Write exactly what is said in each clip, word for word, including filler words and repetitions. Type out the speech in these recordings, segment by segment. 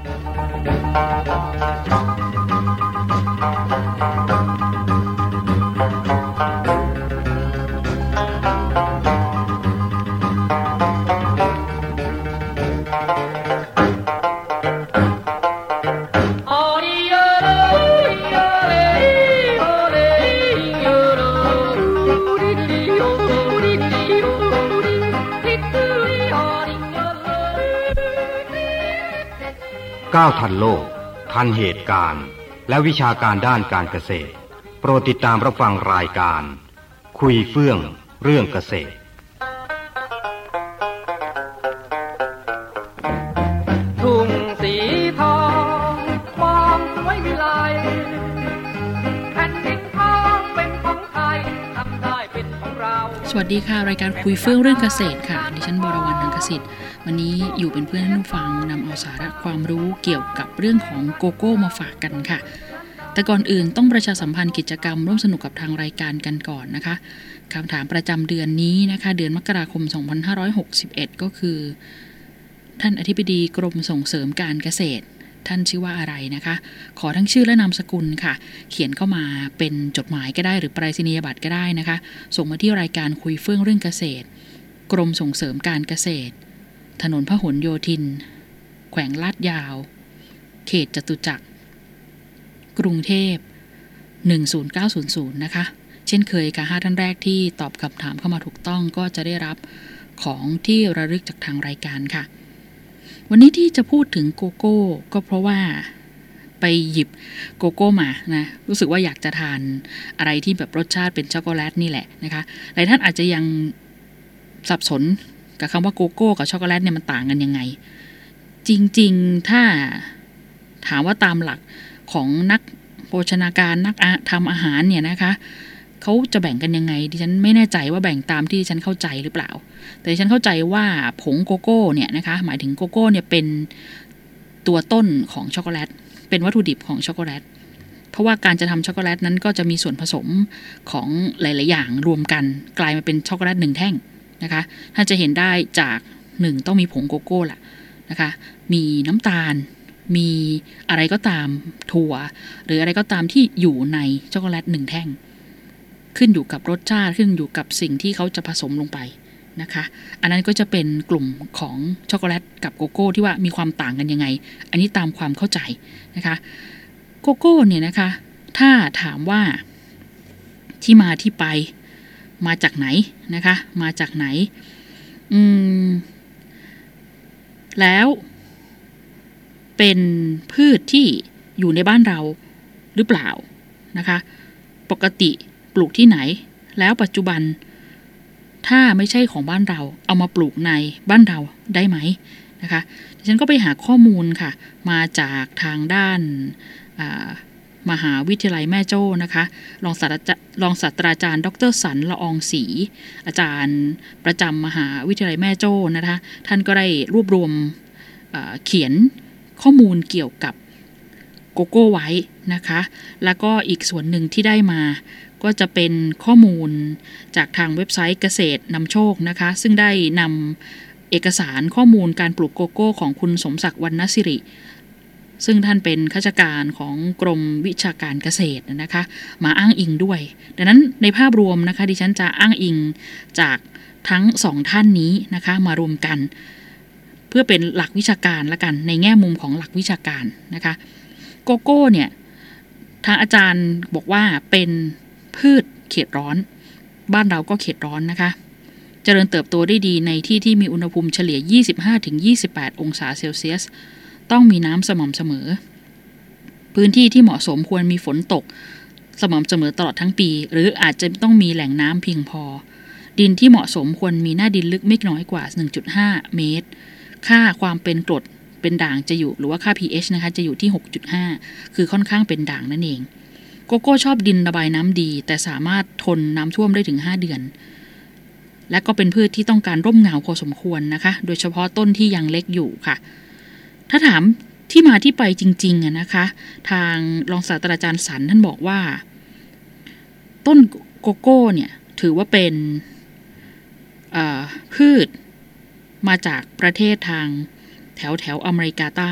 ก้าวทันโลกทันเหตุการณ์และวิชาการด้านการเกษตรโปรดติดตามรับฟังรายการคุยเฟื่องเรื่องเกษตรทุ่งสีทองมองสวยวิไลแผ่นดินทองเป็นของไทยทำได้เป็นของเราสวัสดีค่ะรายการคุยเฟื่องเรื่องเกษตรค่ะดิฉันบรวรรณ ทางเกษตรวันนี้อยู่เป็นเพื่อนท่านผู้ฟังนำเอาสาระความรู้เกี่ยวกับเรื่องของโกโก้มาฝากกันค่ะแต่ก่อนอื่นต้องประชาสัมพันธ์กิจกรรมร่วมสนุกกับทางรายการกันก่อนนะคะคำถามประจำเดือนนี้นะคะเดือนมกราคมสองพันห้าร้อยหกสิบเอ็ดก็คือท่านอธิบดีกรมส่งเสริมการเกษตรท่านชื่อว่าอะไรนะคะขอทั้งชื่อและนามสกุลค่ะเขียนเข้ามาเป็นจดหมายก็ได้หรือไปรษณียบัตรก็ได้นะคะส่งมาที่รายการคุยเฟื่องเรื่องเกษตรกรมส่งเสริมการเกษตรถนนพหลโยธินแขวงลาดยาวเขตจตุจักรกรุงเทพหนึ่งศูนย์เก้าศูนย์ศูนย์นะคะเช่นเคยค่ะห้าท่านแรกที่ตอบคำถามเข้ามาถูกต้องก็จะได้รับของที่ระลึกจากทางรายการค่ะวันนี้ที่จะพูดถึงโกโก้ก็เพราะว่าไปหยิบโกโก้มานะรู้สึกว่าอยากจะทานอะไรที่แบบรสชาติเป็นช็อกโกแลตนี่แหละนะคะหลายท่านอาจจะยังสับสนกับคำว่าโกโก้กับช็อกโกแลตเนี่ยมันต่างกันยังไงจริงๆถ้าถามว่าตามหลักของนักโภชนาการนักทำอาหารเนี่ยนะคะเขาจะแบ่งกันยังไงดิฉันไม่แน่ใจว่าแบ่งตามที่ฉันเข้าใจหรือเปล่าแต่ฉันเข้าใจว่าผงโกโก้เนี่ยนะคะหมายถึงโกโก้เนี่ยเป็นตัวต้นของช็อกโกแลตเป็นวัตถุดิบของช็อกโกแลตเพราะว่าการจะทำช็อกโกแลตนั้นก็จะมีส่วนผสมของหลายๆอย่างรวมกันกลายมาเป็นช็อกโกแลตหนึ่งแท่งนะคะท่านจะเห็นได้จากหนึ่งต้องมีผงโกโก้ล่ะนะคะมีน้ำตาลมีอะไรก็ตามถั่วหรืออะไรก็ตามที่อยู่ในช็อกโกแลตหนึ่งแท่งขึ้นอยู่กับรสชาติขึ้นอยู่กับสิ่งที่เขาจะผสมลงไปนะคะอันนั้นก็จะเป็นกลุ่มของช็อกโกแลตกับโกโก้ที่ว่ามีความต่างกันยังไงอันนี้ตามความเข้าใจนะคะโกโก้เนี่ยนะคะถ้าถามว่าที่มาที่ไปมาจากไหนนะคะมาจากไหนอืมแล้วเป็นพืชที่อยู่ในบ้านเราหรือเปล่านะคะปกติปลูกที่ไหนแล้วปัจจุบันถ้าไม่ใช่ของบ้านเราเอามาปลูกในบ้านเราได้ไหมนะคะฉันก็ไปหาข้อมูลค่ะมาจากทางด้านมหาวิทยาลัยแม่โจ้นะคะรองศาสตราจารย์รองศาสตราจารย์ดร.สันละอองศรีอาจารย์ประจำมหาวิทยาลัยแม่โจ้นะคะท่านก็ได้รวบรวมเขียนข้อมูลเกี่ยวกับโกโก้ไว้นะคะแล้วก็อีกส่วนหนึ่งที่ได้มาก็จะเป็นข้อมูลจากทางเว็บไซต์เกษตรนำโชคนะคะซึ่งได้นำเอกสารข้อมูลการปลูกโกโก้ของคุณสมศักดิ์วรรณสิริซึ่งท่านเป็นข้าราชการของกรมวิชาการเกษตรนะคะมาอ้างอิงด้วยดังนั้นในภาพรวมนะคะดิฉันจะอ้างอิงจากทั้งสองท่านนี้นะคะมารวมกันเพื่อเป็นหลักวิชาการละกันในแง่มุมของหลักวิชาการนะคะโกโก้เนี่ยทางอาจารย์บอกว่าเป็นพืชเขตร้อนบ้านเราก็เขตร้อนนะคะเจริญเติบโตได้ดีในที่ที่มีอุณหภูมิเฉลี่ย ยี่สิบห้าถึงยี่สิบแปด องศาเซลเซียสต้องมีน้ำสม่ำเสมอพื้นที่ที่เหมาะสมควรมีฝนตกสม่ำเสมอตลอดทั้งปีหรืออาจจะต้องมีแหล่งน้ำเพียงพอดินที่เหมาะสมควรมีหน้าดินลึกไม่น้อยกว่า หนึ่งจุดห้า เมตรค่าความเป็นกรดเป็นด่างจะอยู่หรือว่าค่า pH นะคะจะอยู่ที่ หกจุดห้า คือค่อนข้างเป็นด่างนั่นเองโกโก้ชอบดินระบายน้ำดีแต่สามารถทนน้ำท่วมได้ถึงห้าเดือนและก็เป็นพืชที่ต้องการร่มเงาพอสมควรนะคะโดยเฉพาะต้นที่ยังเล็กอยู่ค่ะถ้าถามที่มาที่ไปจริงๆอะนะคะทางรองศาสตราจารย์สันท่านบอกว่าต้นโกโก้เนี่ยถือว่าเป็นพืชมาจากประเทศทางแถวแถวอเมริกาใต้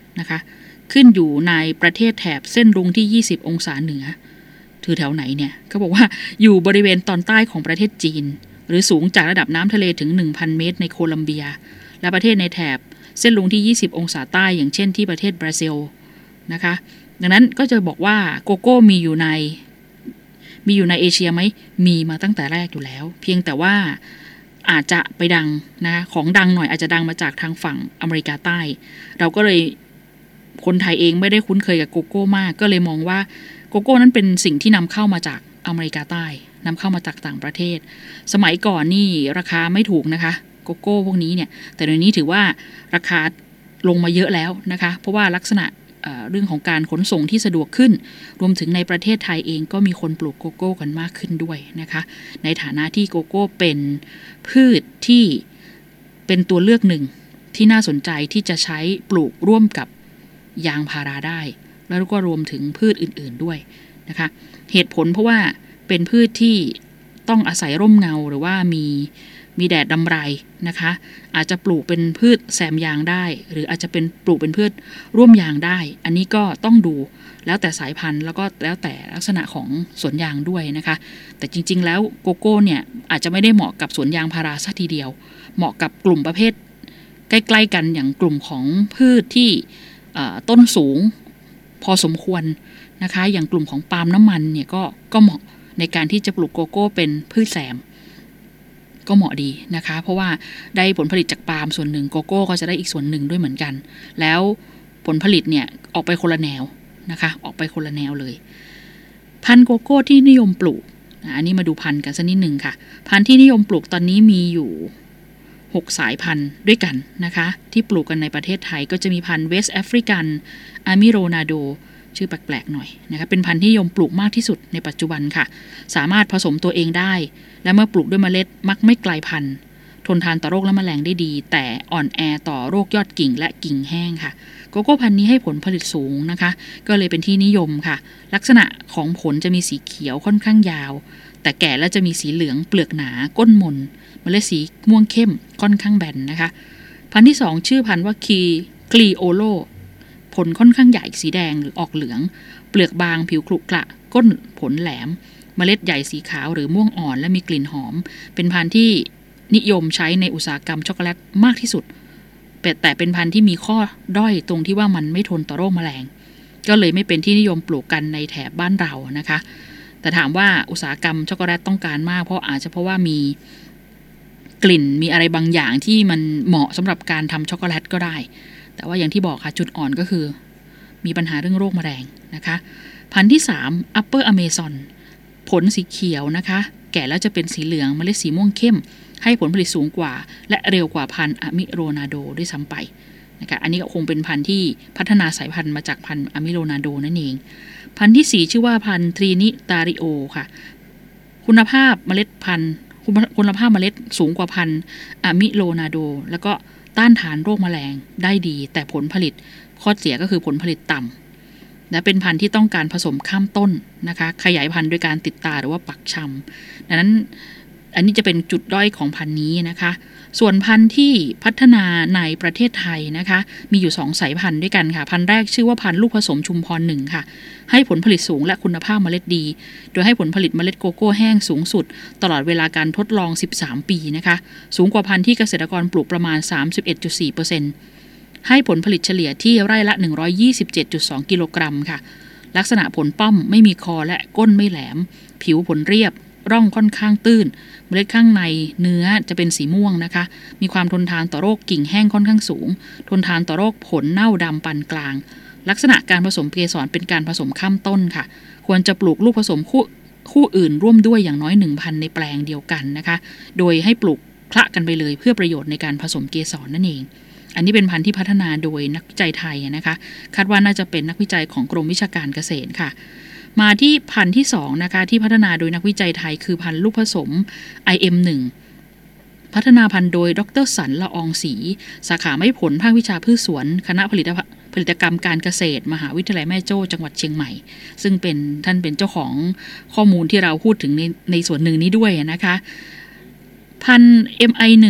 นะคะขึ้นอยู่ในประเทศแถบเส้นรุ้งที่ยี่สิบองศาเหนือถือแถวไหนเนี่ยเขาบอกว่าอยู่บริเวณตอนใต้ของประเทศจีนหรือสูงจากระดับน้ำทะเลถึง หนึ่งพัน เมตรในโคลัมเบียและประเทศในแถบเส้นรุ้งที่ยี่สิบองศาใต้อย่างเช่นที่ประเทศบราซิลนะคะดังนั้นก็จะบอกว่าโกโก้มีอยู่ในมีอยู่ในเอเชียไหมมีมาตั้งแต่แรกอยู่แล้วเพียงแต่ว่าอาจจะไปดังนะคะของดังหน่อยอาจจะดังมาจากทางฝั่งอเมริกาใต้เราก็เลยคนไทยเองไม่ได้คุ้นเคยกับโกโก้มากก็เลยมองว่าโกโก้นั้นเป็นสิ่งที่นำเข้ามาจากอเมริกาใต้นำเข้ามาจากต่างประเทศสมัยก่อนนี่ราคาไม่ถูกนะคะโกโก้พวกนี้เนี่ยแต่เดี๋ยวนี้ถือว่าราคาลงมาเยอะแล้วนะคะเพราะว่าลักษณะเอ่อเรื่องของการขนส่งที่สะดวกขึ้นรวมถึงในประเทศไทยเองก็มีคนปลูกโกโก้กันมากขึ้นด้วยนะคะในฐานะที่โกโก้เป็นพืชที่เป็นตัวเลือกหนึ่งที่น่าสนใจที่จะใช้ปลูกร่วมกับยางพาราได้แล้วก็รวมถึงพืชอื่นๆด้วยนะคะเหตุผลเพราะว่าเป็นพืชที่ต้องอาศัยร่มเงาหรือว่ามีมีแดดดำไรนะคะอาจจะปลูกเป็นพืชแซมยางได้หรืออาจจะเป็นปลูกเป็นพืชร่วมยางได้อันนี้ก็ต้องดูแล้วแต่สายพันธุ์แล้วก็แล้วแต่ลักษณะของสวนยางด้วยนะคะแต่จริงๆแล้วโกโก้เนี่ยอาจจะไม่ได้เหมาะกับสวนยางพาราซะทีเดียวเหมาะกับกลุ่มประเภทใกล้ๆกันอย่างกลุ่มของพืชที่ต้นสูงพอสมควรนะคะอย่างกลุ่มของปาล์มน้ำมันเนี่ยก็ก็เหมาะในการที่จะปลูกโกโก้เป็นพืชแซมก็เหมาะดีนะคะเพราะว่าได้ผลผลิตจากปาล์มส่วนหนึ่งโกโก้ก็จะได้อีกส่วนหนึ่งด้วยเหมือนกันแล้วผลผลิตเนี่ยออกไปคนละแนวนะคะออกไปคนละแนวเลยพันธุ์โกโก้ที่นิยมปลูกอันนี้มาดูพันธุ์กันสักนิดหนึ่งค่ะพันธุ์ที่นิยมปลูกตอนนี้มีอยู่หกสายพันธุ์ด้วยกันนะคะที่ปลูกกันในประเทศไทยก็จะมีพันธุ์เวสต์แอฟริกันอามิโรนาโดชื่อแปลกๆหน่อยนะคะเป็นพันธุ์ที่นิยมปลูกมากที่สุดในปัจจุบันค่ะสามารถผสมตัวเองได้และเมื่อปลูกด้วยเมล็ดมักไม่กลายพันธุ์ทนทานต่อโรคและแมลงได้ดีแต่อ่อนแอต่อโรคยอดกิ่งและกิ่งแห้งค่ะโกโก้พันธุ์นี้ให้ผลผลิตสูงนะคะก็เลยเป็นที่นิยมค่ะลักษณะของผลจะมีสีเขียวค่อนข้างยาวแต่แก่แล้วจะมีสีเหลืองเปลือกหนาก้นมนเมล็ดสีม่วงเข้มค่อนข้างแบนนะคะพันธุ์ที่สองชื่อพันธุ์ว่าคีคลีโอโลผลค่อนข้างใหญ่สีแดงหรือออกเหลืองเปลือกบางผิวขรุขระก้นผลแหลมเมล็ดใหญ่สีขาวหรือม่วงอ่อนและมีกลิ่นหอมเป็นพันธุ์ที่นิยมใช้ในอุตสาหกรรมช็อกโกแลตมากที่สุดแต่เป็นพันธุ์ที่มีข้อด้อยตรงที่ว่ามันไม่ทนต่อโรคแมลงก็เลยไม่เป็นที่นิยมปลูกกันในแถบบ้านเรานะคะแต่ถามว่าอุตสาหกรรมช็อกโกแลตต้องการมากเพราะอาจจะเพราะว่ามีกลิ่นมีอะไรบางอย่างที่มันเหมาะสำหรับการทำช็อกโกแลตก็ได้แต่ว่าอย่างที่บอกค่ะจุดอ่อนก็คือมีปัญหาเรื่องโรคแมลงนะคะพันธุ์ที่สาม Upper Amazon ผลสีเขียวนะคะแก่แล้วจะเป็นสีเหลืองเมล็ดสีม่วงเข้มให้ผลผลิตสูงกว่าและเร็วกว่าพันธุ์อะมิโรนาโดด้วยซ้ำไปนะคะอันนี้ก็คงเป็นพันธุ์ที่พัฒนาสายพันธุ์มาจากพันธุ์อะมิโรนาโดนั่นเองพันธุ์ที่สี่ชื่อว่าพันธุ์ทรีนิตาริโอค่ะคุณภาพเมล็ดพันธุ์คุณภาพเมล็ดสูงกว่าพันธุ์อะมิโรนาโดแล้วก็ต้านทานโรคแมลงได้ดีแต่ผลผลิตข้อเสียก็คือผลผลิตต่ำและเป็นพันธุ์ที่ต้องการผสมข้ามต้นนะคะขยายพันธุ์โดยการติดตาหรือว่าปักชำดังนั้นอันนี้จะเป็นจุดด้อยของพันธุ์นี้นะคะส่วนพันธุ์ที่พัฒนาในประเทศไทยนะคะมีอยู่สองสายพันธุ์ด้วยกันค่ะพันธุ์แรกชื่อว่าพันธุ์ลูกผสมชุมพรหนึ่งค่ะให้ผลผลิตสูงและคุณภาพเมล็ดดีโดยให้ผลผลิตเมล็ดโกโก้แห้งสูงสุดตลอดเวลาการทดลองสิบสามปีนะคะสูงกว่าพันธุ์ที่เกษตรกรปลูกประมาณ สามสิบเอ็ดจุดสี่เปอร์เซ็นต์ ให้ผลผลิตเฉลี่ยที่ไร่ละ หนึ่งร้อยยี่สิบเจ็ดจุดสอง กิโลกรัมค่ะลักษณะผลป้อมไม่มีคอและก้นไม่แหลมผิวผลเรียบร่องค่อนข้างตื้นเมล็ดข้างในเนื้อจะเป็นสีม่วงนะคะมีความทนทานต่อโรคกิ่งแห้งค่อนข้างสูงทนทานต่อโรคผลเน่าดำปานกลางลักษณะการผสมเกสรเป็นการผสมข้ามต้นค่ะควรจะปลูกลูกผสมคู่คู่อื่นร่วมด้วยอย่างน้อย หนึ่งพัน ในแปลงเดียวกันนะคะโดยให้ปลูกคละกันไปเลยเพื่อประโยชน์ในการผสมเกสรนั่นเองอันนี้เป็นพันธุ์ที่พัฒนาโดยนักวิจัยไทยนะคะคาดว่าน่าจะเป็นนักวิจัยของกรมวิชาการเกษตรค่ะมาที่พันธุ์ที่สองนะคะที่พัฒนาโดยนักวิจัยไทยคือพันธุ์ลูกผสม ไอ เอ็ม หนึ่ง พัฒนาพันธุ์โดยดร.สันละอองศรีสาขาไม้ผลภาควิชาพืชสวนคณะผลิตผลิตกรรมการเกษตรมหาวิทยาลัยแม่โจ้จังหวัดเชียงใหม่ซึ่งเป็นท่านเป็นเจ้าของข้อมูลที่เราพูดถึงในในส่วนหนึ่งนี้ด้วยนะคะพันธุ์ เอ็ม ไอ หนึ่ง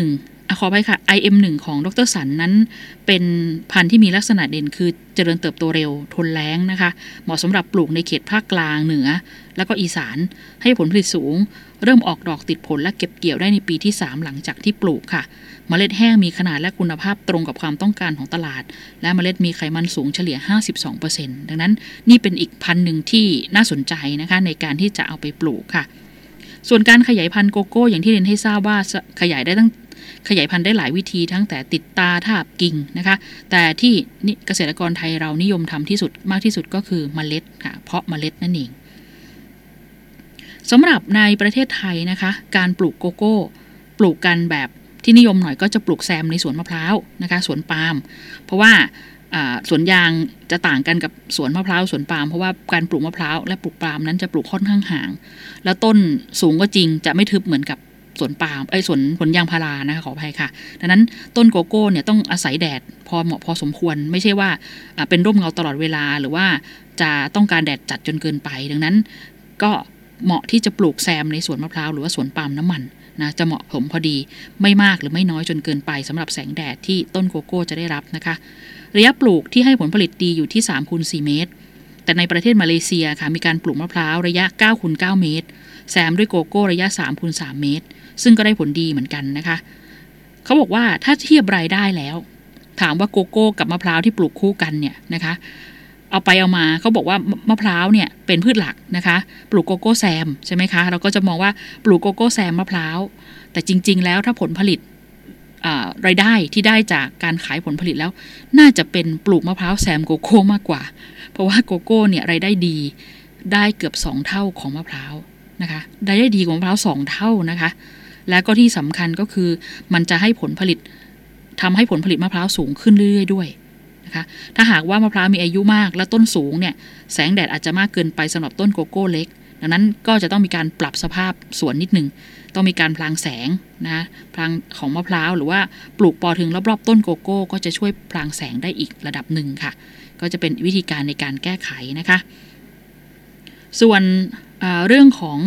ขออภัยค่ะ ไอ เอ็ม หนึ่ง ของดร.สันนั้นเป็นพันธุ์ที่มีลักษณะเด่นคือเจริญเติบโตเร็วทนแล้งนะคะเหมาะสำหรับปลูกในเขตภาคกลางเหนือแล้วก็อีสานให้ผลผลิตสูงเริ่มออกดอกติดผลและเก็บเกี่ยวได้ในปีที่สามหลังจากที่ปลูกค่ะเมล็ดแห้งมีขนาดและคุณภาพตรงกับความต้องการของตลาดและเมล็ดมีไขมันสูงเฉลี่ย ห้าสิบสองเปอร์เซ็นต์ ดังนั้นนี่เป็นอีกพันธุ์หนึ่งที่น่าสนใจนะคะในการที่จะเอาไปปลูกค่ะส่วนการขยายพันธุ์โกโก้อย่างที่เรียนให้ทราบว่าขยายได้ตั้งขยายพันธุ์ได้หลายวิธีทั้งแต่ติดตาทาบกิ่งนะคะแต่ที่เกษตรกรไทยเรานิยมทำที่สุดมากที่สุดก็คือเมล็ดค่ะเพาะเมล็ดนั่นเองสำหรับในประเทศไทยนะคะการปลูกโกโก้ปลูกกันแบบที่นิยมหน่อยก็จะปลูกแซมในสวนมะพร้าวนะคะสวนปาล์มเพราะว่าสวนยางจะต่างกันกับสวนมะพร้าวสวนปาล์มเพราะว่าการปลูกมะพร้าวและปลูกปาล์มนั้นจะปลูกค่อนข้างห่างแล้วต้นสูงก็จริงจะไม่ทึบเหมือนกับสวนปาล์มไอ้สวนผลยางพารานะคะขออภัยค่ะดังนั้นต้นโกโก้เนี่ยต้องอาศัยแดดพอเหมาะพอสมควรไม่ใช่ว่าเป็นร่มเงาตลอดเวลาหรือว่าจะต้องการแดดจัดจนเกินไปดังนั้นก็เหมาะที่จะปลูกแซมในสวนมะพร้าวหรือว่าสวนปาล์มน้ำมันนะจะเหมาะสมพอดีไม่มากหรือไม่น้อยจนเกินไปสำหรับแสงแดดที่ต้นโกโก้จะได้รับนะคะระยะปลูกที่ให้ผลผลิตดีอยู่ที่ สามคูณสี่ เมตรแต่ในประเทศมาเลเซียค่ะมีการปลูกมะพร้าวระยะ เก้าคูณเก้า เมตรแซมด้วยโกโก้ระยะ สามคูณสาม เมตรซึ่งก็ได้ผลดีเหมือนกันนะคะเขาบอกว่าถ้าเทียบรายได้แล้วถามว่าโกโก้กับมะพร้าวที่ปลูกคู่กันเนี่ยนะคะเอาไปเอามาเขาบอกว่ามะพร้าวเนี่ยเป็นพืชหลักนะคะปลูกโกโก้แซมใช่ไหมคะเราก็จะมองว่าปลูกโกโก้แซมมะพร้าวแต่จริงๆแล้วถ้าผลผลิตรายได้ที่ได้จากการขายผลผลิตแล้วน่าจะเป็นปลูกมะพร้าวแซมโกโก้มากกว่าเพราะว่าโกโก้เนี่ยรายได้ดีได้เกือบสองเท่าของมะพร้าวนะคะได้ได้ดีกว่ามะพร้าวสองเท่านะคะและก็ที่สำคัญก็คือมันจะให้ผลผลิตทำให้ผลผลิตมะพร้าวสูงขึ้นเรื่อยๆด้วยนะคะถ้าหากว่ามะพร้าวมีอายุมากและต้นสูงเนี่ยแสงแดดอาจจะมากเกินไปสำหรับต้นโกโก้เล็กดังนั้นก็จะต้องมีการปรับสภาพสวนนิดนึงต้องมีการพลางแสงนะพลางของมะพร้าวหรือว่าปลูกปอถึงรอบๆต้นโกโก้ก็จะช่วยพลางแสงได้อีกระดับหนึ่งค่ะก็จะเป็นวิธีการในการแก้ไขนะคะส่วนเรื่องของ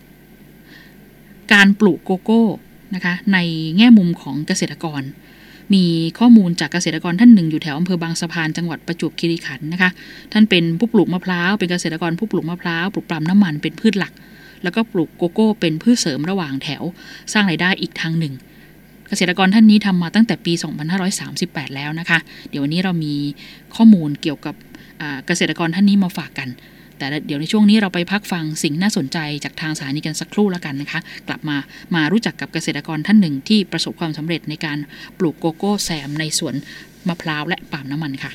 การปลูกโกโก้นะคะในแง่มุมของเกษตรกรมีข้อมูลจากเกษตรกรท่านหนึ่งอยู่แถวอำเภอบางสะพานจังหวัดประจวบคีรีขันธ์นะคะท่านเป็นผู้ปลูกมะพร้าวเป็นเกษตรกรผู้ปลูกมะพร้าวปลูกปาล์มน้ำมันเป็นพืชหลักแล้วก็ปลูกโกโก้เป็นพืชเสริมระหว่างแถวสร้างรายได้อีกทางหนึ่งเกษตรกรท่านนี้ทำมาตั้งแต่ปีสองพันห้าร้อยสามสิบแปดแล้วนะคะเดี๋ยววันนี้เรามีข้อมูลเกี่ยวกับเกษตรกรท่านนี้มาฝากกันแต่เดี๋ยวในช่วงนี้เราไปพักฟังสิ่งน่าสนใจจากทางสถานีกันสักครู่แล้วกันนะคะกลับมามารู้จักกับเกษตรกรท่านหนึ่งที่ประสบความสำเร็จในการปลูกโกโก้แซมในสวนมะพร้าวและปาล์มน้ำมันค่ะ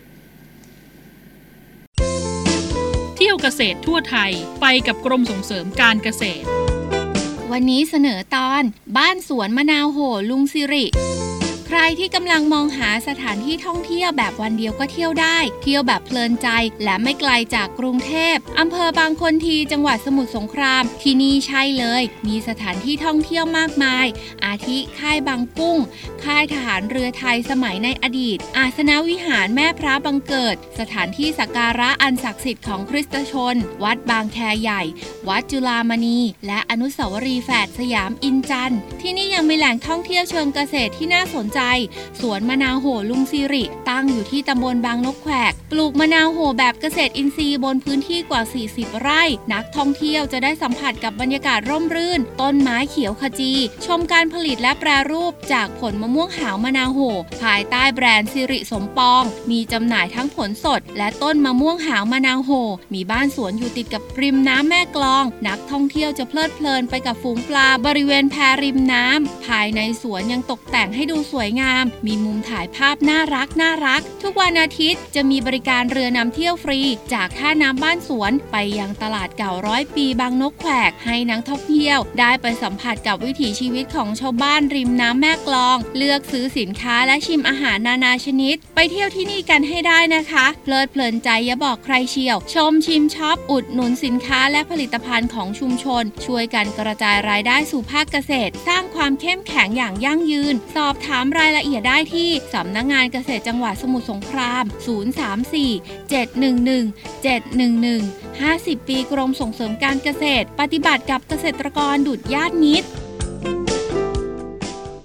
เที่ยวเกษตรทั่วไทยไปกับกรมส่งเสริมการเกษตรวันนี้เสนอตอนบ้านสวนมะนาวโหลุงสิริใครที่กำลังมองหาสถานที่ท่องเที่ยวแบบวันเดียวก็เที่ยวได้เที่ยวแบบเพลินใจและไม่ไกลจากกรุงเทพอำเภอบางคนทีจังหวัดสมุทรสงครามที่นี่ใช่เลยมีสถานที่ท่องเที่ยวมากมายอาทิค่ายบางกุ้งค่ายทหารเรือไทยสมัยในอดีตอาสนวิหารแม่พระบังเกิดสถานที่สักการะอันศักดิ์สิทธิ์ของคริสตชนวัดบางแคใหญ่วัดจุฬามณีและอนุสาวรีย์แฝดสยามอินจันทร์ที่นี่ยังมีแหล่งท่องเที่ยวเชิงเกษตรที่น่าสนใจสวนมะนาวโหลุงสิริตั้งอยู่ที่ตำบลบางนกแขกปลูกมะนาวโหแบบเกษตรอินทรีย์บนพื้นที่กว่าสี่สิบไร่นักท่องเที่ยวจะได้สัมผัสกับบรรยากาศร่มรื่นต้นไม้เขียวขจีชมการผลิตและแปรรูปจากผลมะม่วงหาวมะนาวโหภายใต้แบรนด์สิริสมปองมีจำหน่ายทั้งผลสดและต้นมะม่วงหาวมะนาวโหมีบ้านสวนอยู่ติดกับริมน้ำแม่กลองนักท่องเที่ยวจะเพลิดเพลินไปกับฝูงปลาบริเวณแพริมน้ำภายในสวนยังตกแต่งให้ดูสวยงามมีมุมถ่ายภาพน่ารักน่ารักทุกวันอาทิตย์จะมีบริการเรือนำเที่ยวฟรีจากท่าน้ำบ้านสวนไปยังตลาดเก่าร้อยปีบางนกแขกให้นักท่องเที่ยวได้ไปสัมผัสกับวิถีชีวิตของชาวบ้านริมน้ำแม่กลองเลือกซื้อสินค้าและชิมอาหารนานาชนิดไปเที่ยวที่นี่กันให้ได้นะคะเพลิดเพลินใจอย่าบอกใครเชียวชมชิมช็อปอุดหนุนสินค้าและผลิตภัณฑ์ของชุมชนช่วยกันกระจายรายได้สู่ภาคเกษตรสร้างความเข้มแข็งอย่างยั่งยืนสอบถามรายละเอียดได้ที่สำนักงานเกษตรจังหวัดสมุทรสงครามศูนย์ สาม สี่ เจ็ด หนึ่ง หนึ่ง เจ็ด หนึ่ง หนึ่ง ห้าสิบปีกรมส่งเสริมการเกษตรปฏิบัติกับเกษตรกรดุจญาติมิตร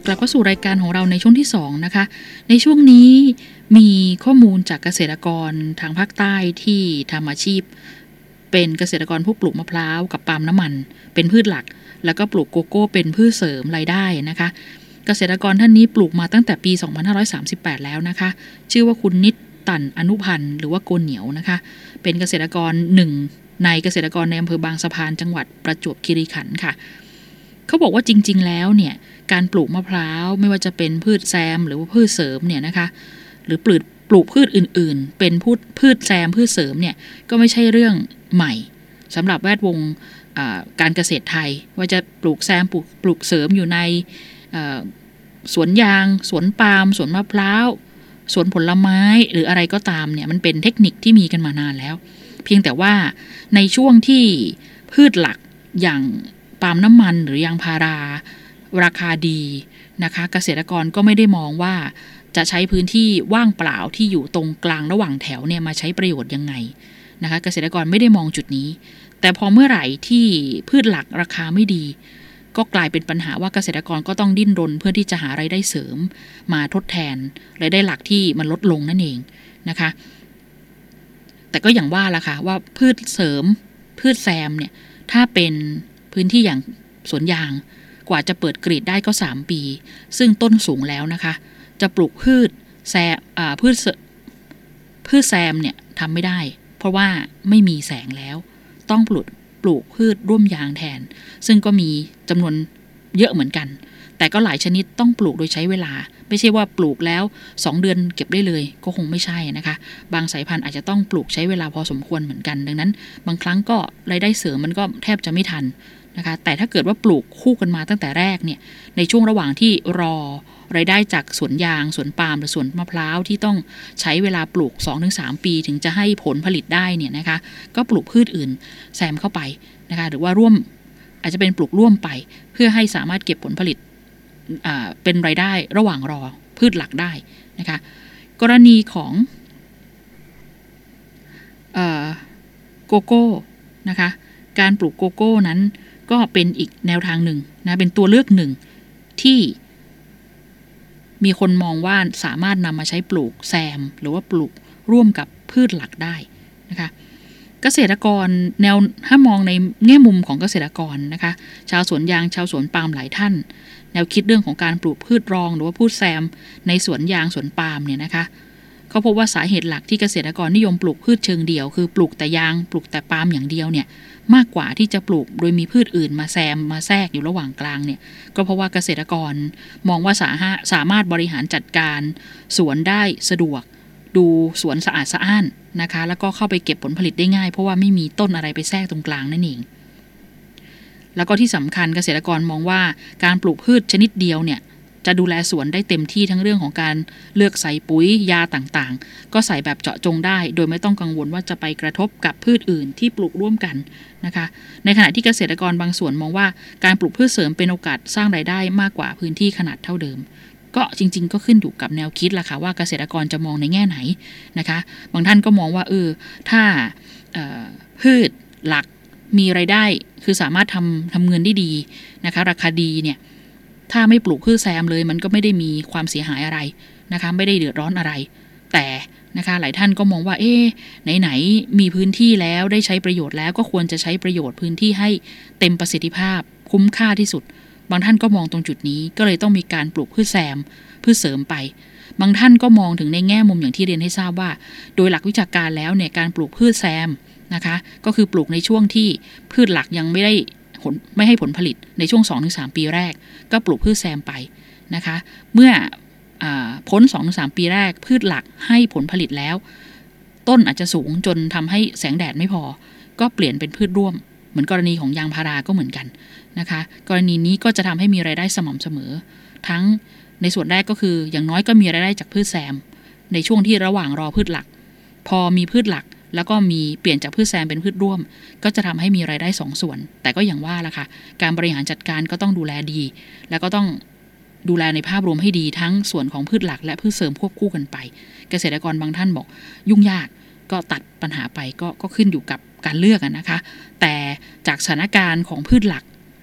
กลับเข้าสู่รายการของเราในช่วงที่สองนะคะในช่วงนี้มีข้อมูลจากเกษตรกรทางภาคใต้ที่ทำอาชีพเป็นเกษตรกรผู้ปลูกมะพร้าวกับปาล์มน้ำมันเป็นพืชหลักแล้วก็ปลูกโกโก้เป็นพืชเสริมรายได้นะคะเกษตรกรท่านนี้ปลูกมาตั้งแต่ปีสองพันห้าร้อยสามสิบแปดแล้วนะคะชื่อว่าคุณนิตตันอนุพันธ์หรือว่าโกเหนียวนะคะเป็นเกษตรกรหนึ่งในเกษตรกรในอำเภอบางสะพานจังหวัดประจวบคีรีขันธ์ค่ะเขาบอกว่าจริงๆแล้วเนี่ยการปลูกมะพร้าวไม่ว่าจะเป็นพืชแซมหรือว่าพืชเสริมเนี่ยนะคะหรือปลูกปลูกพืชอื่นๆเป็นพืชพืชแซมพืชเสริมเนี่ยก็ไม่ใช่เรื่องใหม่สำหรับแวดวงการเกษตรไทยว่าจะปลูกแซมปลูกปลูกเสริมอยู่ในสวนยางสวนปาล์มสวนมะพร้าวสวนผลไม้หรืออะไรก็ตามเนี่ยมันเป็นเทคนิคที่มีกันมานานแล้วเพียงแต่ว่าในช่วงที่พืชหลักอย่างปาล์มน้ำมันหรือยางพาราราคาดีนะคะเกษตรกรก็ไม่ได้มองว่าจะใช้พื้นที่ว่างเปล่าที่อยู่ตรงกลางระหว่างแถวเนี่ยมาใช้ประโยชน์ยังไงนะคะเกษตรกรไม่ได้มองจุดนี้แต่พอเมื่อไหร่ที่พืชหลักราคาไม่ดีก็กลายเป็นปัญหาว่าเกษตรกรก็ต้องดิ้นรนเพื่อที่จะหารายได้เสริมมาทดแทนรายได้หลักที่มันลดลงนั่นเองนะคะแต่ก็อย่างว่าล่ะค่ะว่าพืชเสริมพืชแซมเนี่ยถ้าเป็นพื้นที่อย่างสวนยางกว่าจะเปิดกรีดได้ก็สามปีซึ่งต้นสูงแล้วนะคะจะปลูกพืชแซมอ่าพืชพืชแซมเนี่ยทำไม่ได้เพราะว่าไม่มีแสงแล้วต้องปลูกปลูกพืชร่วมยางแทนซึ่งก็มีจำนวนเยอะเหมือนกันแต่ก็หลายชนิดต้องปลูกโดยใช้เวลาไม่ใช่ว่าปลูกแล้วสองเดือนเก็บได้เลยก็คงไม่ใช่นะคะบางสายพันธุ์อาจจะต้องปลูกใช้เวลาพอสมควรเหมือนกันดังนั้นบางครั้งก็รายได้เสริมมันก็แทบจะไม่ทันนะคะแต่ถ้าเกิดว่าปลูกคู่กันมาตั้งแต่แรกเนี่ยในช่วงระหว่างที่รอรายได้จากสวนยางสวนปาล์มหรือสวนมะพร้าวที่ต้องใช้เวลาปลูก สองถึงสาม ปีถึงจะให้ผลผลิตได้เนี่ยนะคะก็ปลูกพืชอื่นแซมเข้าไปนะคะหรือว่าร่วมอาจจะเป็นปลูกร่วมไปเพื่อให้สามารถเก็บผลผลิตเป็นรายได้ระหว่างรอพืชหลักได้นะคะกรณีของโกโก้นะคะการปลูกโกโก้นั้นก็เป็นอีกแนวทางหนึ่งนะเป็นตัวเลือกหนึ่งที่มีคนมองว่าสามารถนำมาใช้ปลูกแซมหรือว่าปลูกร่วมกับพืชหลักได้นะคะเกษตรกรแนวถ้ามองในแง่มุมของเกษตรกรนะคะชาวสวนยางชาวสวนปาล์มหลายท่านแนวคิดเรื่องของการปลูกพืชรองหรือว่าพืชแซมในสวนยางสวนปาล์มเนี่ยนะคะเขาพบว่าสาเหตุหลักที่เกษตรกรนิยมปลูกพืชเชิงเดี่ยวคือปลูกแต่ยางปลูกแต่ปาล์มอย่างเดียวเนี่ยมากกว่าที่จะปลูกโดยมีพืชอื่นมาแซมมาแทรกอยู่ระหว่างกลางเนี่ยก็เพราะว่าเกษตรกรมองว่าสาสามารถบริหารจัดการสวนได้สะดวกดูสวนสะอาดสะอ้านนะคะแล้วก็เข้าไปเก็บผลผลิตได้ง่ายเพราะว่าไม่มีต้นอะไรไปแทรกตรงกลางนั่นเองแล้วก็ที่สำคัญเกษตรกรมองว่าการปลูกพืชชนิดเดียวเนี่ยจะดูแลสวนได้เต็มที่ทั้งเรื่องของการเลือกใส่ปุ๋ยยาต่างๆก็ใส่แบบเจาะจงได้โดยไม่ต้องกังวลว่าจะไปกระทบกับพืชอื่นที่ปลูกร่วมกันนะคะในขณะที่เกษตรกรบางส่วนมองว่าการปลูกพืชเสริมเป็นโอกาสสร้างรายได้มากกว่าพื้นที่ขนาดเท่าเดิมก็จริงๆก็ขึ้นอยู่กับแนวคิดล่ะค่ะว่าเกษตรกรจะมองในแง่ไหนนะคะบางท่านก็มองว่าเออถ้าพืชหลักมีรายได้คือสามารถทำทำเงินได้ดีนะคะราคาดีเนี่ยถ้าไม่ปลูกพืชแซมเลยมันก็ไม่ได้มีความเสียหายอะไรนะคะไม่ได้เดือดร้อนอะไรแต่นะคะหลายท่านก็มองว่าเอ๊ะไหนๆมีพื้นที่แล้วได้ใช้ประโยชน์แล้วก็ควรจะใช้ประโยชน์พื้นที่ให้เต็มประสิทธิภาพคุ้มค่าที่สุดบางท่านก็มองตรงจุดนี้ก็เลยต้องมีการปลูกพืชแซมพืชเสริมไปบางท่านก็มองถึงในแง่มุมอย่างที่เรียนให้ทราบว่าโดยหลักวิชาการแล้วเนี่ยการปลูกพืชแซมนะคะก็คือปลูกในช่วงที่พืชหลักยังไม่ได้ไม่ให้ผลผลิตในช่วง สองถึงสาม ปีแรกก็ปลูกพืชแซมไปนะคะเมื่อพ้น สองถึงสาม ปีแรกพืชหลักให้ผลผลิตแล้วต้นอาจจะสูงจนทำให้แสงแดดไม่พอก็เปลี่ยนเป็นพืชร่วมเหมือนกรณีของยางพาราก็เหมือนกันนะคะกรณีนี้ก็จะทำให้มีรายได้สม่ำเสมอทั้งในส่วนแรกก็คืออย่างน้อยก็มีรายได้จากพืชแซมในช่วงที่ระหว่างรอพืชหลักพอมีพืชหลักแล้วก็มีเปลี่ยนจากพืชแซมเป็นพืชร่วมก็จะทำให้มีรายได้สองส่วนแต่ก็อย่างว่าล่ะค่ะการบริหารจัดการก็ต้องดูแลดีแล้วก็ต้องดูแลในภาพรวมให้ดีทั้งส่วนของพืชหลักและพืชเสริมควบคู่กันไปเกษตรกรบางท่านบอกยุ่งยากก็ตัดปัญหาไปก็ก็ขึ้นอยู่กับการเลือกนะคะแต่จากสถานการณ์ของพืชหลัก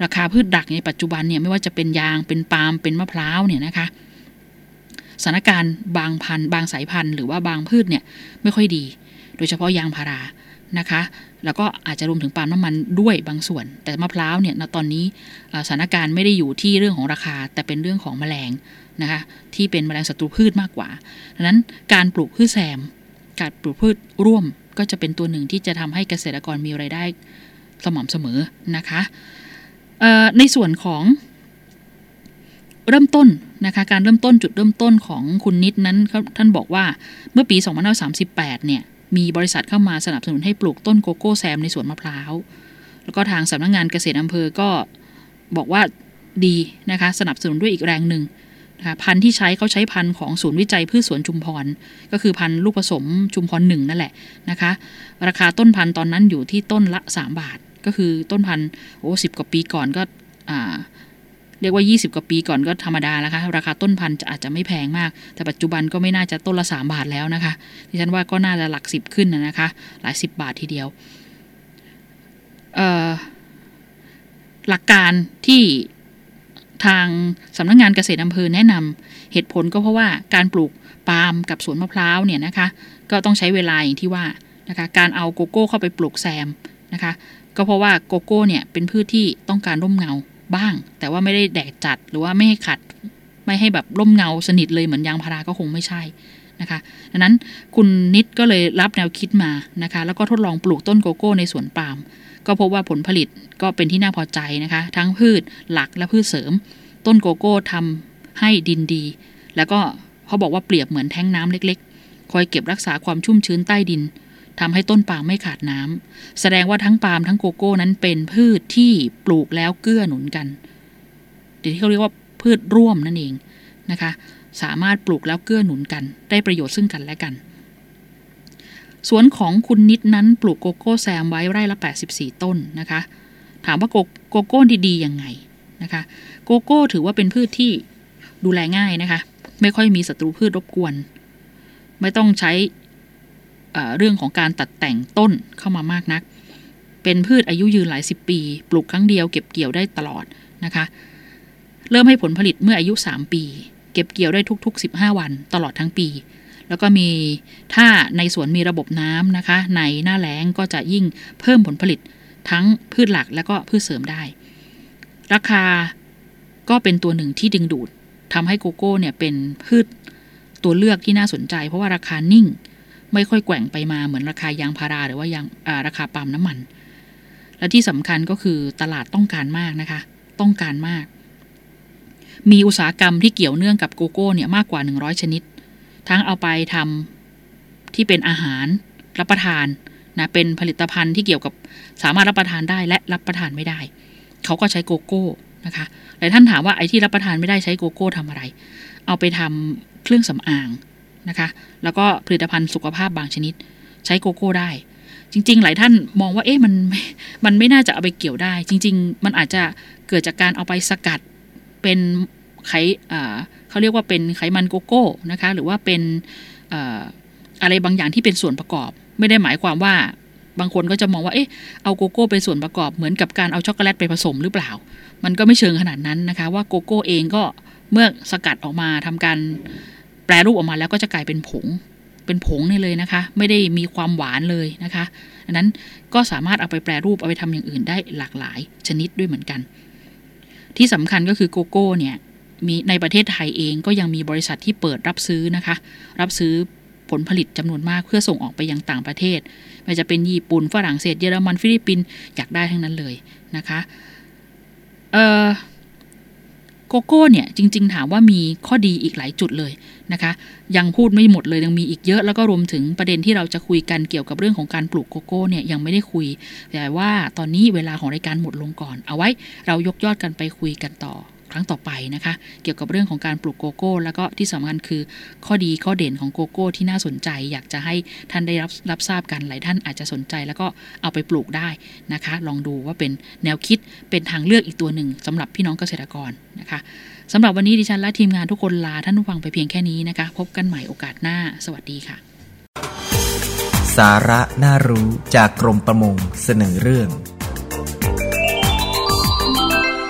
ราคาพืชหลักในปัจจุบันเนี่ยไม่ว่าจะเป็นยางเป็นปาล์มเป็นมะพร้าวเนี่ยนะคะสถานการณ์บางพันธุ์บางสายพันธุ์หรือว่าบางพืชเนี่ยไม่ค่อยดีโดยเฉพาะยางพารานะคะแล้วก็อาจจะรวมถึงปาล์มน้ำมันด้วยบางส่วนแต่มะพร้าวเนี่ยณตอนนี้สถานการณ์ไม่ได้อยู่ที่เรื่องของราคาแต่เป็นเรื่องของแมลงนะคะที่เป็นแมลงศัตรูพืชมากกว่าดังนั้นการปลูกพืชแซมการปลูกพืชร่วมก็จะเป็นตัวหนึ่งที่จะทำให้เกษตรกรมีรายได้สม่ำเสมอนะคะในส่วนของเริ่มต้นนะคะการเริ่มต้นจุดเริ่มต้นของคุณนิดนั้นท่านบอกว่าเมื่อปีสองพันห้าร้อยสามสิบแปดเนี่ยมีบริษัทเข้ามาสนับสนุนให้ปลูกต้นโกโก้แซมในสวนมะพร้าวแล้วก็ทางสำนักงานเกษตรอำเภอก็บอกว่าดีนะคะสนับสนุนด้วยอีกแรงหนึ่งนะคะพันธุ์ที่ใช้เขาใช้พันธุ์ของศูนย์วิจัยพืชสวนชุมพรก็คือพันธุ์ลูกผสมชุมพรหนึ่งนั่นแหละนะคะราคาต้นพันธุ์ตอนนั้นอยู่ที่ต้นละสามบาทก็คือต้นพันธุ์โอ้สิบกว่าปีก่อนก็อ่าเรียกว่ายี่สิบกว่าปีก่อนก็ธรรมดาแล้วค่ะราคาต้นพันธุ์จะอาจจะไม่แพงมากแต่ปัจจุบันก็ไม่น่าจะต้นละสามบาทแล้วนะคะดิฉันว่าก็น่าจะหลักสิบขึ้นนะคะหลายสิบบาททีเดียวเอ่อหลักการที่ทางสำนักงานเกษตรอำเภอแนะนำเหตุผลก็เพราะว่าการปลูกปาล์มกับสวนมะพร้าวเนี่ยนะคะก็ต้องใช้เวลาอย่างที่ว่านะคะการเอาโกโก้เข้าไปปลูกแซมนะคะก็เพราะว่าโกโก้เนี่ยเป็นพืชที่ต้องการร่มเงาบ้างแต่ว่าไม่ได้แดดจัดหรือว่าไม่ให้ขัดไม่ให้แบบร่มเงาสนิทเลยเหมือนยางพาราก็คงไม่ใช่นะคะดังนั้นคุณนิดก็เลยรับแนวคิดมานะคะแล้วก็ทดลองปลูกต้นโกโก้ในสวนปาล์มก็พบว่าผลผลิตก็เป็นที่น่าพอใจนะคะทั้งพืชหลักและพืชเสริมต้นโกโก้ทำให้ดินดีแล้วก็เขาบอกว่าเปรียบเหมือนแท้งน้ำเล็กๆคอยเก็บรักษาความชุ่มชื้นใต้ดินทำให้ต้นปาล์มไม่ขาดน้ำแสดงว่าทั้งปาล์มทั้งโกโก้นั้นเป็นพืชที่ปลูกแล้วเกื้อหนุนกันเดี๋ยวที่เขาเรียกว่าพืชร่วมนั่นเองนะคะสามารถปลูกแล้วเกื้อหนุนกันได้ประโยชน์ซึ่งกันและกันสวนของคุณนิดนั้นปลูกโกโก้แซมไว้ไร่ละแปดสิบสี่ต้นนะคะถามว่าโกโกโก้ดีๆยังไงนะคะโกโก้ถือว่าเป็นพืชที่ดูแลง่ายนะคะไม่ค่อยมีศัตรูพืชรบกวนไม่ต้องใช้เอ่อเรื่องของการตัดแต่งต้นเข้ามามากนักเป็นพืชอายุยืนหลายสิบปีปลูกครั้งเดียวเก็บเกี่ยวได้ตลอดนะคะเริ่มให้ผลผลิตเมื่ออายุสามปีเก็บเกี่ยวได้ทุกๆสิบห้าวันตลอดทั้งปีแล้วก็มีถ้าในสวนมีระบบน้ำนะคะในหน้าแล้งก็จะยิ่งเพิ่มผลผลิตทั้งพืชหลักและก็พืชเสริมได้ราคาก็เป็นตัวหนึ่งที่ดึงดูดทำให้โกโก้เนี่ยเป็นพืชตัวเลือกที่น่าสนใจเพราะว่าราคานิ่งไม่ค่อยแกว่งไปมาเหมือนราคายางพาราหรือว่ายางราคาปาล์มน้ำมันและที่สำคัญก็คือตลาดต้องการมากนะคะต้องการมากมีอุตสาหกรรมที่เกี่ยวเนื่องกับโกโก้เนี่ยมากกว่าหนึ่งร้อยชนิดทั้งเอาไปทำที่เป็นอาหารรับประทานนะเป็นผลิตภัณฑ์ที่เกี่ยวกับสามารถรับประทานได้และรับประทานไม่ได้เขาก็ใช้โกโก้นะคะหลายท่านถามว่าไอ้ที่รับประทานไม่ได้ใช้โกโก้ทำอะไรเอาไปทำเครื่องสำอางนะคะแล้วก็ผลิตภัณฑ์สุขภาพบางชนิดใช้โกโก้ได้จริงๆหลายท่านมองว่าเอ๊ะมันมันไม่น่าจะเอาไปเกี่ยวได้จริงๆมันอาจจะเกิดจากการเอาไปสกัดเป็นไขอ่าเขาเรียกว่าเป็นไขมันโกโก้นะคะหรือว่าเป็นอ่าอะไรบางอย่างที่เป็นส่วนประกอบไม่ได้หมายความว่าบางคนก็จะมองว่าเอ๊ะเอาโกโก้เป็นส่วนประกอบเหมือนกับการเอาช็อกโกแลตไปผสมหรือเปล่ามันก็ไม่เชิงขนาดนั้นนะคะว่าโกโก้เองก็เมื่อสกัดออกมาทำการแปรรูปออกมาแล้วก็จะกลายเป็นผงเป็นผงนี่เลยนะคะไม่ได้มีความหวานเลยนะคะดังนั้นก็สามารถเอาไปแปรรูปเอาไปทำอย่างอื่นได้หลากหลายชนิดด้วยเหมือนกันที่สำคัญก็คือโกโก้เนี่ยมีในประเทศไทยเองก็ยังมีบริษัทที่เปิดรับซื้อนะคะรับซื้อผลผลิตจำนวนมากเพื่อส่งออกไปยังต่างประเทศไม่ว่าจะเป็นญี่ปุ่นฝรั่งเศสเยอรมันฟิลิปปินส์อยากได้ทั้งนั้นเลยนะคะเอ่อโกโก้เนี่ยจริงๆถามว่ามีข้อดีอีกหลายจุดเลยนะคะยังพูดไม่หมดเลยยังมีอีกเยอะแล้วก็รวมถึงประเด็นที่เราจะคุยกันเกี่ยวกับเรื่องของการปลูกโกโก้เนี่ยยังไม่ได้คุยแต่ว่าตอนนี้เวลาของรายการหมดลงก่อนเอาไว้เรายกยอดกันไปคุยกันต่อครั้งต่อไปนะคะเกี่ยวกับเรื่องของการปลูกโกโก้แล้วก็ที่สำคัญคือข้อดีข้อเด่นของโกโก้ที่น่าสนใจอยากจะให้ท่านได้รับรับทราบกันหลายท่านอาจจะสนใจแล้วก็เอาไปปลูกได้นะคะลองดูว่าเป็นแนวคิดเป็นทางเลือกอีกตัวหนึ่งสำหรับพี่น้องเกษตรกรนะคะสำหรับวันนี้ดิฉันและทีมงานทุกคนลาท่านผู้ฟังไปเพียงแค่นี้นะคะพบกันใหม่โอกาสหน้าสวัสดีค่ะสาระน่ารู้จากกรมประมงเสนอเรื่อง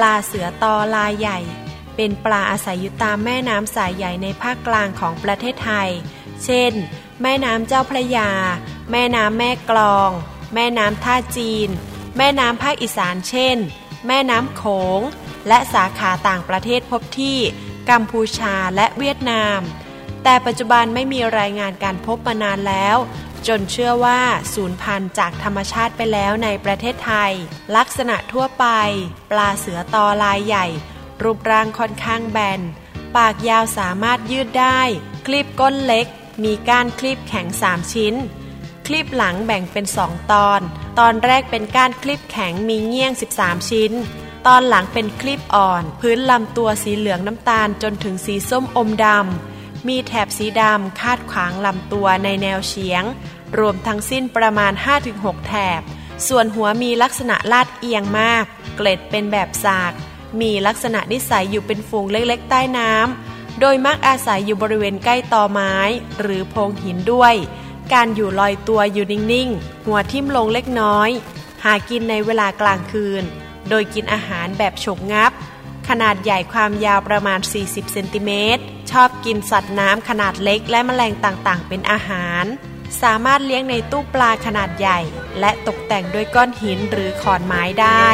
าเสือตอลายใหญ่เป็นปลาอาศัยอยู่ตามแม่น้ำสายใหญ่ในภาคกลางของประเทศไทยเช่นแม่น้ำเจ้าพระยาแม่น้ำแม่กลองแม่น้ำท่าจีนแม่น้ำภาคอีสานเช่นแม่น้ำโขงและสาขาต่างประเทศพบที่กัมพูชาและเวียดนามแต่ปัจจุบันไม่มีรายงานการพบมานานแล้วจนเชื่อว่าสูญพันธุ์จากธรรมชาติไปแล้วในประเทศไทยลักษณะทั่วไปปลาเสือตอลายใหญ่รูปร่างค่อนข้างแบนปากยาวสามารถยืดได้คลีบก้นเล็กมีก้านคลีบแข็งสามชิ้นคลีบหลังแบ่งเป็นสองตอนตอนแรกเป็นก้านคลีบแข็งมีเงี้ยงสิบสามชิ้นตอนหลังเป็นคลีบอ่อนพื้นลำตัวสีเหลืองน้ำตาลจนถึงสีส้มอมดำมีแถบสีดำคาดขวางลำตัวในแนวเฉียงรวมทั้งสิ้นประมาณ ห้าถึงหก แถบส่วนหัวมีลักษณะลาดเอียงมากเกล็ดเป็นแบบสากมีลักษณะนิสัยอยู่เป็นฝูงเล็กๆใต้น้ำโดยมักอาศัยอยู่บริเวณใกล้ตอไม้หรือโพรงหินด้วยการอยู่ลอยตัวอยู่นิ่งๆหัวทิ่มลงเล็กน้อยหากินในเวลากลางคืนโดยกินอาหารแบบฉกงับขนาดใหญ่ความยาวประมาณสี่สิบเซนติเมตรชอบกินสัตว์น้ำขนาดเล็กและแมลงต่างๆเป็นอาหารสามารถเลี้ยงในตู้ปลาขนาดใหญ่และตกแต่งด้วยก้อนหินหรือขอนไม้ได้